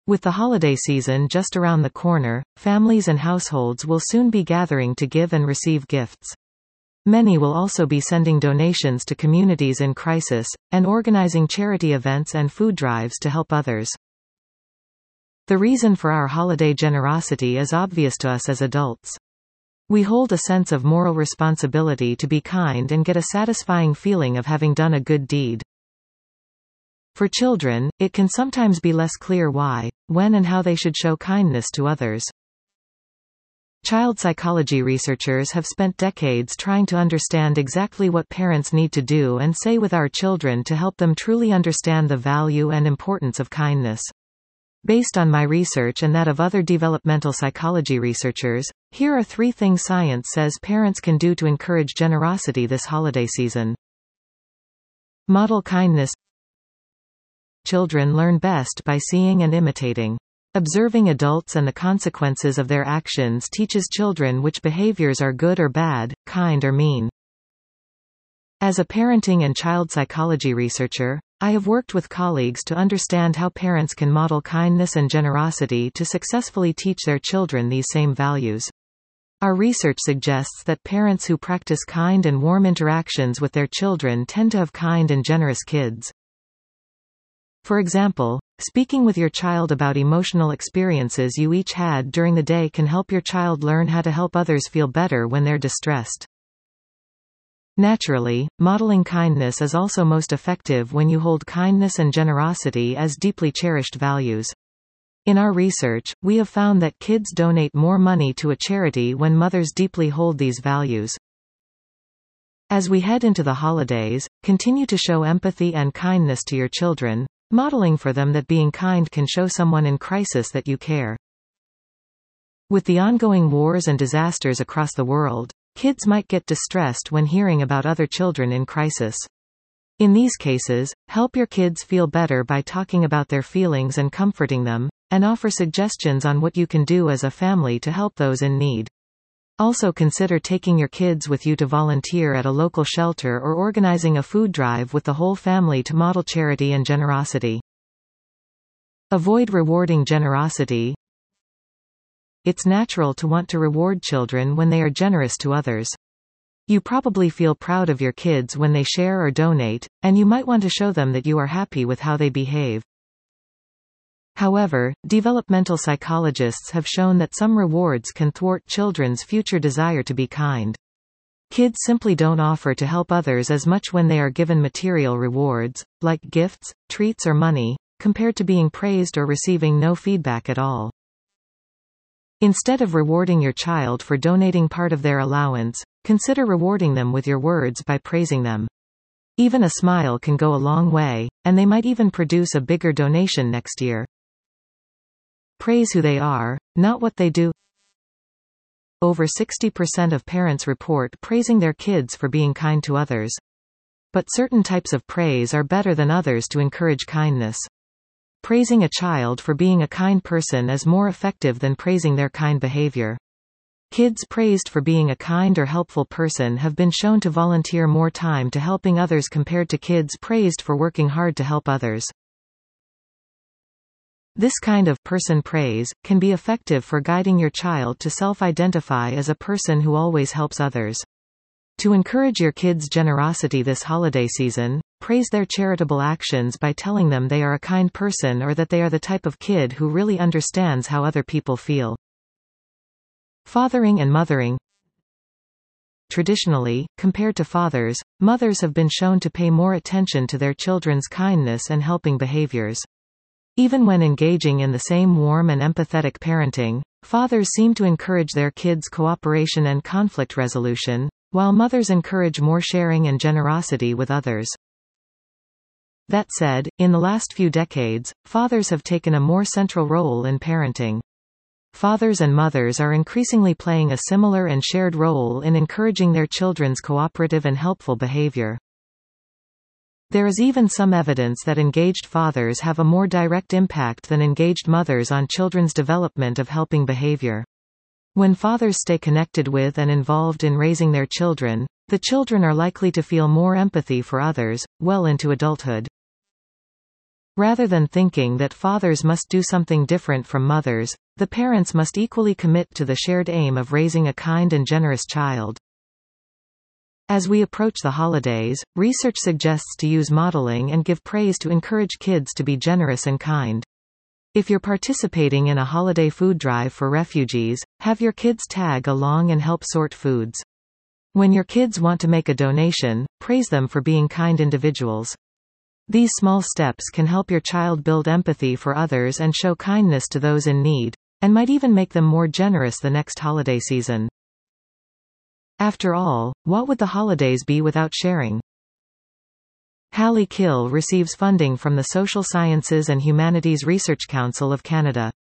With the holiday season just around the corner, families and households will soon be gathering to give and receive gifts. Many will also be sending donations to communities in crisis, and organizing charity events and food drives to help others. The reason for our holiday generosity is obvious to us as adults. We hold a sense of moral responsibility to be kind and get a satisfying feeling of having done a good deed. For children, it can sometimes be less clear why, when and how they should show kindness to others. Child psychology researchers have spent decades trying to understand exactly what parents need to do and say with our children to help them truly understand the value and importance of kindness. Based on my research and that of other developmental psychology researchers, here are 3 things science says parents can do to encourage generosity this holiday season. Model kindness. Children learn best by seeing and imitating. Observing adults and the consequences of their actions teaches children which behaviors are good or bad, kind or mean. As a parenting and child psychology researcher, I have worked with colleagues to understand how parents can model kindness and generosity to successfully teach their children these same values. Our research suggests that parents who practice kind and warm interactions with their children tend to have kind and generous kids. For example, speaking with your child about emotional experiences you each had during the day can help your child learn how to help others feel better when they're distressed. Naturally, modeling kindness is also most effective when you hold kindness and generosity as deeply cherished values. In our research, we have found that kids donate more money to a charity when mothers deeply hold these values. As we head into the holidays, continue to show empathy and kindness to your children, modeling for them that being kind can show someone in crisis that you care. With the ongoing wars and disasters across the world, kids might get distressed when hearing about other children in crisis. In these cases, help your kids feel better by talking about their feelings and comforting them, and offer suggestions on what you can do as a family to help those in need. Also consider taking your kids with you to volunteer at a local shelter or organizing a food drive with the whole family to model charity and generosity. Avoid rewarding generosity. It's natural to want to reward children when they are generous to others. You probably feel proud of your kids when they share or donate, and you might want to show them that you are happy with how they behave. However, developmental psychologists have shown that some rewards can thwart children's future desire to be kind. Kids simply don't offer to help others as much when they are given material rewards, like gifts, treats or money, compared to being praised or receiving no feedback at all. Instead of rewarding your child for donating part of their allowance, consider rewarding them with your words by praising them. Even a smile can go a long way, and they might even produce a bigger donation next year. Praise who they are, not what they do. Over 60% of parents report praising their kids for being kind to others. But certain types of praise are better than others to encourage kindness. Praising a child for being a kind person is more effective than praising their kind behavior. Kids praised for being a kind or helpful person have been shown to volunteer more time to helping others compared to kids praised for working hard to help others. This kind of person praise can be effective for guiding your child to self-identify as a person who always helps others. To encourage your kids' generosity this holiday season, praise their charitable actions by telling them they are a kind person or that they are the type of kid who really understands how other people feel. Fathering and mothering. Traditionally, compared to fathers, mothers have been shown to pay more attention to their children's kindness and helping behaviors. Even when engaging in the same warm and empathetic parenting, fathers seem to encourage their kids' cooperation and conflict resolution, while mothers encourage more sharing and generosity with others. That said, in the last few decades, fathers have taken a more central role in parenting. Fathers and mothers are increasingly playing a similar and shared role in encouraging their children's cooperative and helpful behavior. There is even some evidence that engaged fathers have a more direct impact than engaged mothers on children's development of helping behavior. When fathers stay connected with and involved in raising their children, the children are likely to feel more empathy for others, well into adulthood. Rather than thinking that fathers must do something different from mothers, the parents must equally commit to the shared aim of raising a kind and generous child. As we approach the holidays, research suggests to use modeling and give praise to encourage kids to be generous and kind. If you're participating in a holiday food drive for refugees, have your kids tag along and help sort foods. When your kids want to make a donation, praise them for being kind individuals. These small steps can help your child build empathy for others and show kindness to those in need, and might even make them more generous the next holiday season. After all, what would the holidays be without sharing? Hallie Kill receives funding from the Social Sciences and Humanities Research Council of Canada.